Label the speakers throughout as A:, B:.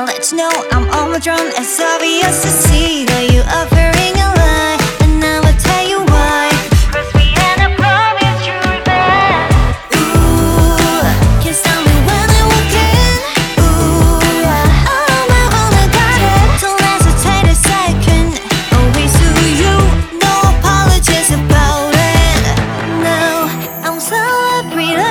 A: I'll let you know I'm overdrawn. It's obvious to see that you are offering a lie, and I will tell you why. First we had a promise to revenge. Ooh, can't stop me when I walk in. Ooh, oh my only garden. Don't hesitate a second. Always to you, no apologies about it. Now I'm celebrating.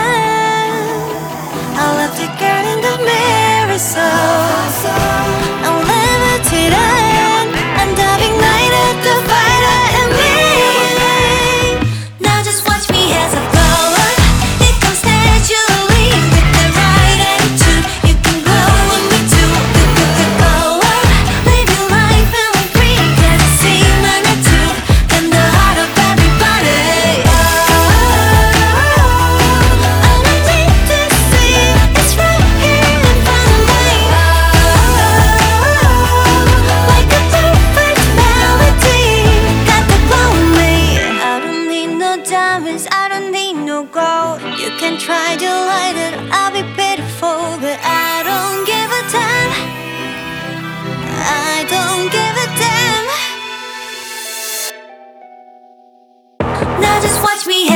A: I left the girl in the mirror, so I'm levitating, and I've ignited the fire in me. Now just watch me as I blow up. It comes naturally with the right attitude. You can glow with me too. Go up, live your life and be free. Get to see magnitude in the heart of everybody. I don't need no gold. You can try to light it, I'll be beautiful, but I don't give a damn. I don't give a damn. Now just watch me.